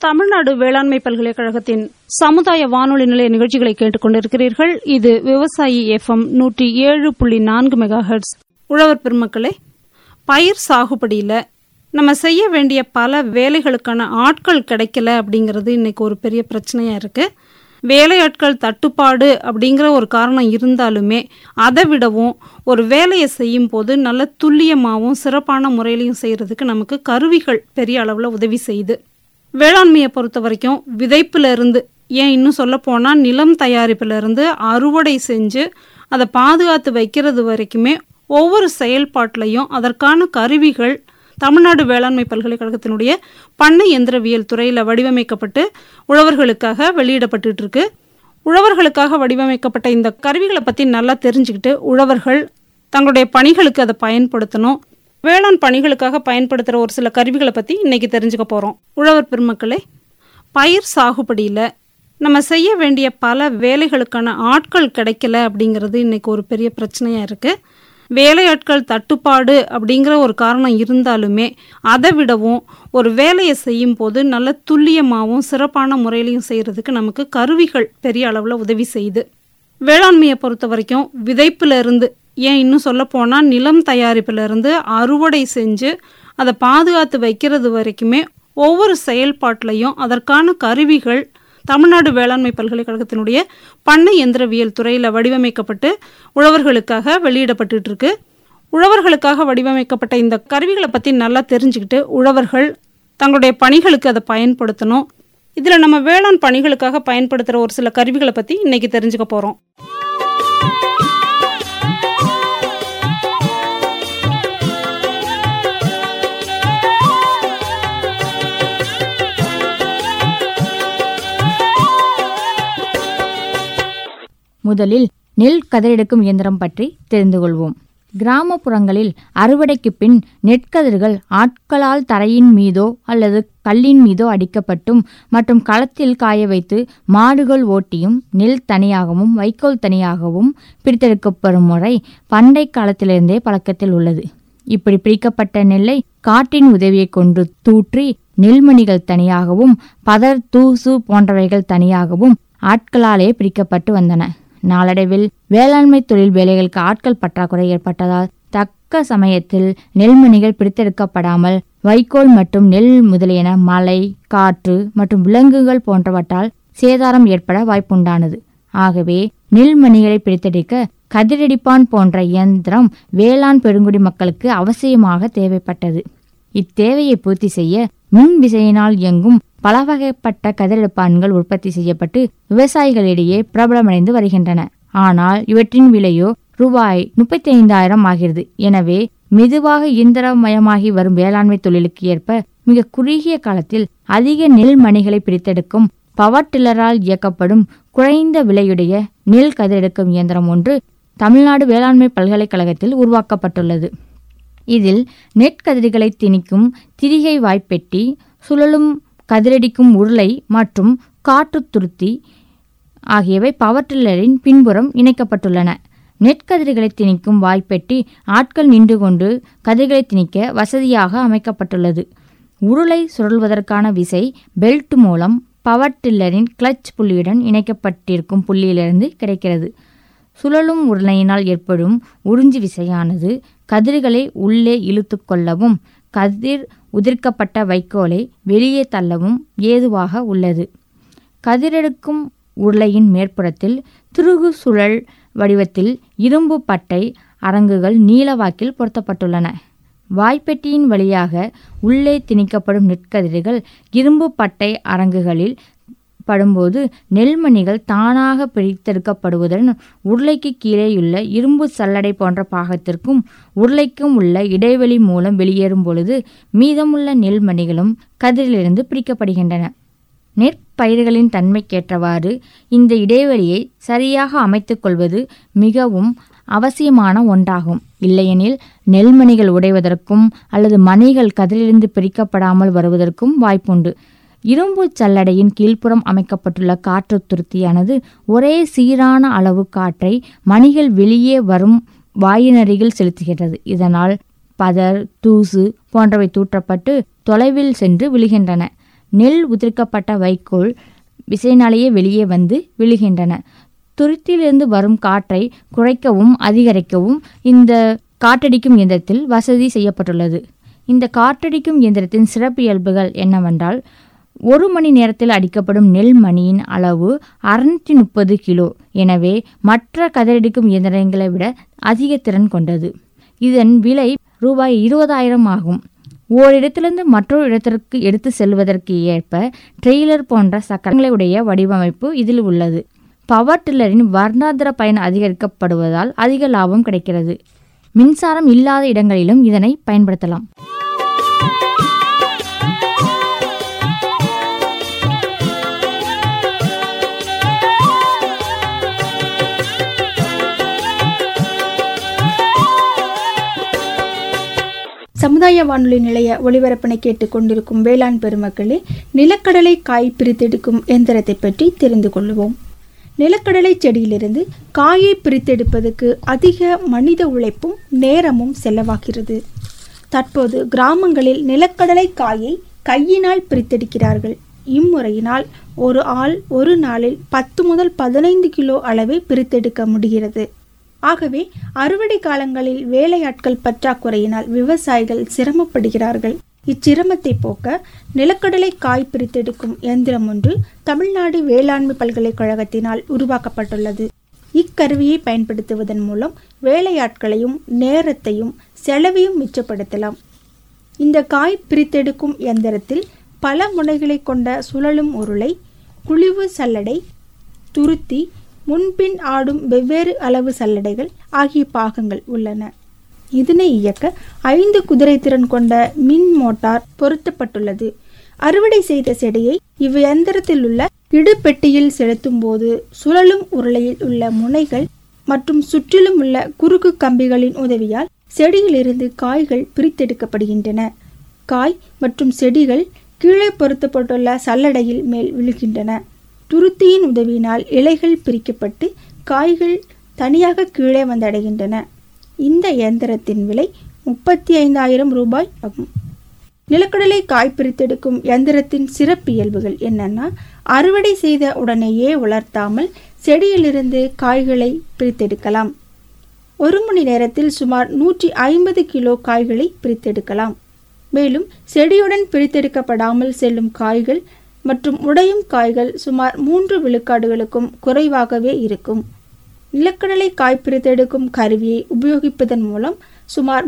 தமிழ்நாடு வேளாண்மை பல்கலைக்கழகத்தின் சமுதாய வானொலி நிலைய நிகழ்ச்சிகளை கேட்டுக் கொண்டிருக்கிறீர்கள். இது விவசாயி FM 107.4 மெகாஹெர்ட்ஸ். உழவர் பெருமக்களே, பயிர் சாகுபடியில் நம்ம செய்ய வேண்டிய பல வேலைகளுக்கான ஆட்கள் கிடைக்கல அப்படிங்கிறது இன்னைக்கு ஒரு பெரிய பிரச்சனையாக இருக்குது. வேலையாட்கள் தட்டுப்பாடு அப்படிங்கிற ஒரு காரணம் இருந்தாலுமே அதை விடவும் ஒரு வேலையை செய்யும் போது நல்ல துல்லியமாகவும் சிறப்பான முறையிலையும் செய்கிறதுக்கு நமக்கு கருவிகள் பெரிய அளவில் உதவி செய்யுது. வேளாண்மையை பொறுத்த வரைக்கும் விதைப்பிலிருந்து, ஏன் இன்னும் சொல்லப்போனால் நிலம் தயாரிப்பிலிருந்து அறுவடை செஞ்சு அதை பாதுகாத்து வைக்கிறது வரைக்குமே ஒவ்வொரு செயல்பாட்டிலையும் அதற்கான கருவிகள் தமிழ்நாடு வேளாண்மை பல்கலைக்கழகத்தினுடைய பண்ணை எந்திரவியல் துறையில் வடிவமைக்கப்பட்டு உழவர்களுக்காக வெளியிடப்பட்டு இருக்கு. உழவர்களுக்காக வடிவமைக்கப்பட்ட இந்த கருவிகளை பற்றி நல்லா தெரிஞ்சுக்கிட்டு உழவர்கள் தங்களுடைய பணிகளுக்கு அதை பயன்படுத்தணும். வேளாண் பணிகளுக்காக பயன்படுத்துகிற ஒரு சில கருவிகளை பற்றி இன்றைக்கி தெரிஞ்சுக்க போகிறோம். உழவர் பெருமக்களே, பயிர் சாகுபடியில் நம்ம செய்ய வேண்டிய பல வேலைகளுக்கான ஆட்கள் கிடைக்கல அப்படிங்கிறது இன்றைக்கி ஒரு பெரிய பிரச்சனையாக இருக்குது. வேலையாட்கள் தட்டுப்பாடு அப்படிங்கிற ஒரு காரணம் இருந்தாலுமே அதை விடவும் ஒரு வேலையை செய்யும் போது நல்ல துல்லியமாகவும் சிறப்பான முறையிலையும் செய்கிறதுக்கு நமக்கு கருவிகள் பெரிய அளவில் உதவி செய்யுது. வேளாண்மையை பொறுத்த வரைக்கும் விதைப்பிலிருந்து, ஏன் இன்னும் சொல்லப்போனால் நிலம் தயாரிப்பிலிருந்து அறுவடை செஞ்சு அதை பாதுகாத்து வைக்கிறது வரைக்குமே ஒவ்வொரு செயல்பாட்டிலையும் அதற்கான கருவிகள் தமிழ்நாடு வேளாண்மை பல்கலைக்கழகத்தினுடைய பண்ணை எந்திரவியல் துறையில் வடிவமைக்கப்பட்டு உழவர்களுக்காக வெளியிடப்பட்டு இருக்கு. உழவர்களுக்காக வடிவமைக்கப்பட்ட இந்த கருவிகளை பற்றி நல்லா தெரிஞ்சுக்கிட்டு உழவர்கள் தங்களுடைய பணிகளுக்கு அதை பயன்படுத்தணும். இதில் நம்ம வேளாண் பணிகளுக்காக பயன்படுத்துகிற ஒரு சில கருவிகளை பற்றி இன்றைக்கி தெரிஞ்சுக்க போகிறோம். முதலில் நெல் கதிரெடுக்கும் இயந்திரம் பற்றி தெரிந்து கொள்வோம். கிராமப்புறங்களில் அறுவடைக்கு பின் நெற்கதிர்கள் ஆட்களால் தரையின் மீதோ அல்லது கல்லின் மீதோ அடிக்கப்பட்டும் மற்றும் களத்தில் காய வைத்து மாடுகள் ஓட்டியும் நெல் தனியாகவும் வைக்கோல் தனியாகவும் பிரித்தெடுக்கப்படும் முறை பண்டை காலத்திலிருந்தே பழக்கத்தில் உள்ளது. இப்படி பிரிக்கப்பட்ட நெல்லை காற்றின் உதவியை கொண்டு தூற்றி நெல்மணிகள் தனியாகவும் பதர் தூசு போன்றவைகள் தனியாகவும் ஆட்களாலே பிரிக்கப்பட்டு வந்தன. நாளடைவில் வேளாண்மை தொழில் வேலைகளுக்கு ஆட்கள் பற்றாக்குறை ஏற்பட்டதால் தக்க சமயத்தில் நெல்மணிகள் பிரித்தெடுக்கப்படாமல் வைக்கோல் மற்றும் நெல் முதலியன மழை, காற்று மற்றும் விலங்குகள் போன்றவற்றால் சேதாரம் ஏற்பட வாய்ப்புண்டானது. ஆகவே நெல்மணிகளை பிரித்தெடுக்க கதிரடிப்பான் போன்ற இயந்திரம் வேளாண் பெருங்குடி மக்களுக்கு அவசியமாக தேவைப்பட்டது. இத்தேவையை பூர்த்தி செய்ய மின் விசையினால் இயங்கும் பல வகைப்பட்ட கதிரெடுப்பான்கள் உற்பத்தி செய்யப்பட்டு விவசாயிகளிடையே பிரபலமடைந்து வருகின்றன. ஆனால் இவற்றின் விலையோ ரூபாய் 35,000 ஆகிறது. எனவே மெதுவாக இயந்திரமயமாகி வரும் வேளாண்மை தொழிலுக்கு ஏற்ப மிக குறுகிய காலத்தில் அதிக நெல் மணிகளை பிரித்தெடுக்கும் பவர் டில்லரால் இயக்கப்படும் குறைந்த விலையுடைய நெல் கதிரெடுக்கும் இயந்திரம் ஒன்று தமிழ்நாடு வேளாண்மை பல்கலைக்கழகத்தில் உருவாக்கப்பட்டுள்ளது. இதில் நெற்கதிர்களை திணிக்கும் திரிகை வாய்ப்பெட்டி, சுழலும் கதிரடிக்கும் உருளை மற்றும் காற்று துருத்தி ஆகியவை பவர் டில்லரின் பின்புறம் இணைக்கப்பட்டுள்ளன. நெற்கதிர்களை திணிக்கும் வாய்ப்பெட்டி ஆட்கள் நின்று கொண்டு கதிர்களை திணிக்க வசதியாக அமைக்கப்பட்டுள்ளது. உருளை சுழல்வதற்கான விசை பெல்ட் மூலம் பவர் டில்லரின் கிளட்ச் புள்ளியுடன் இணைக்கப்பட்டிருக்கும் புள்ளியிலிருந்து கிடைக்கிறது. சுழலும் உருளையினால் ஏற்படும் உறிஞ்சி விசையானது கதிர்களை உள்ளே இழுத்து கொள்ளவும் கதிர் உதிர்க்கப்பட்ட வைக்கோலை வெளியே தள்ளவும் ஏதுவாக உள்ளது. கதிரெடுக்கும் உருளையின் மேற்புறத்தில் திருகு சுழல் வடிவத்தில் இரும்பு பட்டை அரங்குகள் நீளவாக்கில் பொருத்தப்பட்டுள்ளன. வாய்ப்பெட்டியின் வழியாக உள்ளே திணிக்கப்படும் நெற்கதிர்கள் இரும்பு பட்டை அரங்குகளில் படும்போது நெல்மணிகள் தானாக பிரித்தெடுக்கப்படுவதுடன் உருளைக்கு கீழேயுள்ள இரும்பு சல்லடை போன்ற பாகத்திற்கும் உருளைக்கும் உள்ள இடைவெளி மூலம் வெளியேறும் பொழுது மீதமுள்ள நெல்மணிகளும் கதிரிலிருந்து பிரிக்கப்படுகின்றன. நெற்பயிர்களின் தன்மைக்கேற்றவாறு இந்த இடைவெளியை சரியாக அமைத்துக் கொள்வது மிகவும் அவசியமான ஒன்றாகும். இல்லையெனில் நெல்மணிகள் உடைவதற்கும் அல்லது மணிகள் கதிரிலிருந்து பிரிக்கப்படாமல் வருவதற்கும் வாய்ப்புண்டு. இரும்பு சல்லடையின் கீழ்ப்புறம் அமைக்கப்பட்டுள்ள காற்று துருத்தியானது ஒரே சீரான அளவு காற்றை மணிகள் வெளியே வரும் வாயினருகில் செலுத்துகிறது. இதனால் பதர், தூசு போன்றவை தூற்றப்பட்டு தொலைவில் சென்று விழுகின்றன. நெல் உதிர்க்கப்பட்ட வைக்கோல் விசையினாலேயே வெளியே வந்து விழுகின்றன. துருத்தியிலிருந்து வரும் காற்றை குறைக்கவும் அதிகரிக்கவும் இந்த காற்றடிக்கும் இயந்திரத்தில் வசதி செய்யப்பட்டுள்ளது. இந்த காற்றடிக்கும் இயந்திரத்தின் சிறப்பியல்புகள் என்னவென்றால், 1 மணி நேரத்தில் அடிக்கப்படும் நெல் மணியின் அளவு 630 கிலோ. எனவே மற்ற கதிரடிக்கும் இயந்திரங்களை விட அதிக திறன் கொண்டது. இதன் விலை ரூபாய் 20,000 ஆகும். ஓரிடத்திலிருந்து மற்றொரு இடத்திற்கு எடுத்து செல்வதற்கு ஏற்ப ட்ரெய்லர் போன்ற சக்கரங்களை உடைய வடிவமைப்பு இதில் உள்ளது. பவர் டில்லரின் வருடாந்திர பயன் அதிகரிக்கப்படுவதால் அதிக லாபம் கிடைக்கிறது. மின்சாரம் இல்லாத இடங்களிலும் இதனை பயன்படுத்தலாம். சமுதாய வானொலி நிலைய ஒளிபரப்பினை கேட்டுக் கொண்டிருக்கும் வேளாண் பெருமக்களே, நிலக்கடலை காய் பிரித்தெடுக்கும் எந்திரத்தை பற்றி தெரிந்து கொள்வோம். நிலக்கடலை செடியிலிருந்து காயை பிரித்தெடுப்பதற்கு அதிக மனித உழைப்பும் நேரமும் செலவாகிறது. தற்போது கிராமங்களில் நிலக்கடலை காயை கையினால் பிரித்தெடுக்கிறார்கள். இம்முறையினால் ஒரு ஆள் ஒரு நாளில் 10 முதல் 15 கிலோ அளவை பிரித்தெடுக்க முடிகிறது. ஆகவே அறுவடை காலங்களில் வேலையாட்கள் பற்றாக்குறையினால் விவசாயிகள் சிரமப்படுகிறார்கள். இச்சிரமத்தை போக்க நிலக்கடலை காய் பிரித்தெடுக்கும் இயந்திரம் ஒன்று தமிழ்நாடு வேளாண்மை பல்கலைக்கழகத்தினால் உருவாக்கப்பட்டுள்ளது. இக்கருவியை பயன்படுத்துவதன் மூலம் வேலையாட்களையும் நேரத்தையும் செலவையும் மிச்சப்படுத்தலாம். இந்த காய் பிரித்தெடுக்கும் இயந்திரத்தில் பல முனைகளை கொண்ட சுழலும் உருளை, குழிவு சல்லடை, துருத்தி, முன்பின் ஆடும் வெவ்வேறு அளவு சல்லடைகள் ஆகிய பாகங்கள் உள்ளன. இதனை இயக்க 5 குதிரை திறன் கொண்ட மின் மோட்டார் பொருத்தப்பட்டுள்ளது. அறுவடை செய்த செடியை இவ்வியந்திரத்தில் உள்ள இடுபெட்டியில் செலுத்தும் போது சுழலும் உருளையில் உள்ள முனைகள் மற்றும் சுற்றிலும் உள்ள குறுக்கு கம்பிகளின் உதவியால் செடியிலிருந்து காய்கள் பிரித்தெடுக்கப்படுகின்றன. காய் மற்றும் செடிகள் கீழே பொருத்தப்பட்டுள்ள சல்லடையில் மேல் விழுகின்றன. துருத்தியின் உதவியினால் இலைகள் பிரிக்கப்பட்டு காய்கள் தனியாக கீழே வந்தடைகின்றன. இந்த இயந்திரத்தின் விலை 35,000 ரூபாய் ஆகும். நிலக்கடலை காய் பிரித்தெடுக்கும் இயந்திரத்தின் சிறப்பியல்புகள் என்னன்னா, அறுவடை செய்த உடனேயே உலர்த்தாமல் செடியிலிருந்து காய்களை பிரித்தெடுக்கலாம். 1 மணி நேரத்தில் சுமார் 150 கிலோ காய்களை பிரித்தெடுக்கலாம். மேலும் செடியுடன் பிரித்தெடுக்கப்படாமல் செல்லும் காய்கள் மற்றும் உடையும் காய்கள் சுமார் 3 விழுக்காடுகளுக்கும் குறைவாகவே இருக்கும். நிலக்கடலை காய் பிரித்தெடுக்கும் கருவியை உபயோகிப்பதன் மூலம் சுமார்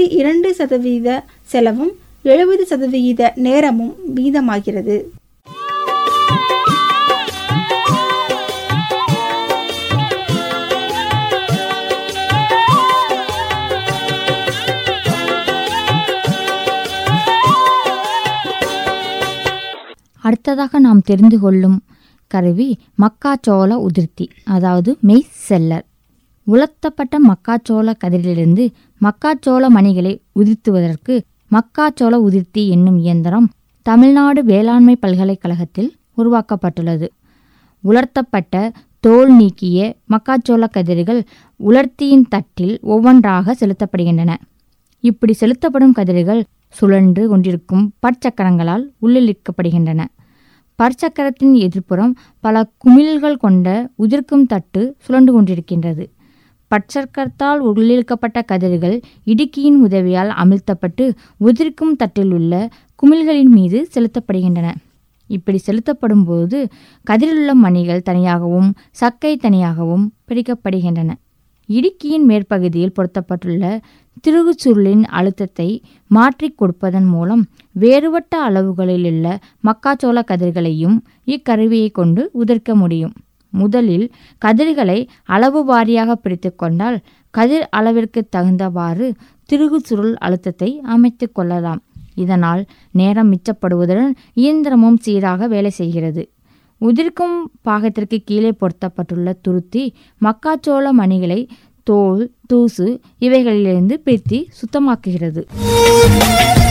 32% செலவும் 70% நேரமும் மீதமாகிறது. அடுத்ததாக நாம் தெரிந்து கொள்ளும் கருவி மக்காச்சோள உதிர்த்தி, அதாவது மெய்ஸ் செல்லர். உலர்த்தப்பட்ட மக்காச்சோள கதிரிலிருந்து மக்காச்சோள மணிகளை உதிர்த்துவதற்கு மக்காச்சோள உதிர்த்தி என்னும் இயந்திரம் தமிழ்நாடு வேளாண்மை பல்கலைக்கழகத்தில் உருவாக்கப்பட்டுள்ளது. உலர்த்தப்பட்ட தோல் நீக்கிய மக்காச்சோள கதிர்கள் உலர்த்தியின் தட்டில் ஒவ்வொன்றாக செலுத்தப்படுகின்றன. இப்படி செலுத்தப்படும் கதிர்கள் சுழன்று கொண்டிருக்கும் பற்சக்கரங்களால் உள்ளிழுக்கப்படுகின்றன. பற்சக்கரத்தின் எதிர்ப்புறம் பல குமிழ்கள் கொண்ட உதிர்க்கும் தட்டு சுழன்று கொண்டிருக்கின்றது. பற்சக்கரத்தால் உள்ளிழுக்கப்பட்ட கதிர்கள் இடுக்கியின் உதவியால் அமிழ்த்தப்பட்டு உதிர்க்கும் தட்டில் உள்ள குமிழ்களின் மீது செலுத்தப்படுகின்றன. இப்படி செலுத்தப்படும் போது கதிரிலுள்ள மணிகள் தனியாகவும் சக்கை தனியாகவும் பிரிக்கப்படுகின்றன. இடுக்கியின் மேற்பகுதியில் பொருத்தப்பட்டுள்ள திருகுச்சுருளின் அழுத்தத்தை மாற்றிக் கொடுப்பதன் மூலம் வேறுபட்ட அளவுகளிலுள்ள மக்காச்சோள கதிர்களையும் இக்கருவியை கொண்டு உதிர்க்க முடியும். முதலில் கதிர்களை அளவு வாரியாக பிரித்து கொண்டால் கதிர் அளவிற்கு தகுந்தவாறு திருகுச்சுருள் அழுத்தத்தை அமைத்து கொள்ளலாம். இதனால் நேரம் மிச்சப்படுவதுடன் இயந்திரமும் சீராக வேலை செய்கிறது. உதிர்க்கும் பாகத்திற்கு கீழே பொருத்தப்பட்டுள்ள துருத்தி மக்காச்சோள மணிகளை தோல், தூசு இவைகளிலிருந்து பிரித்து சுத்தமாக்குகிறது.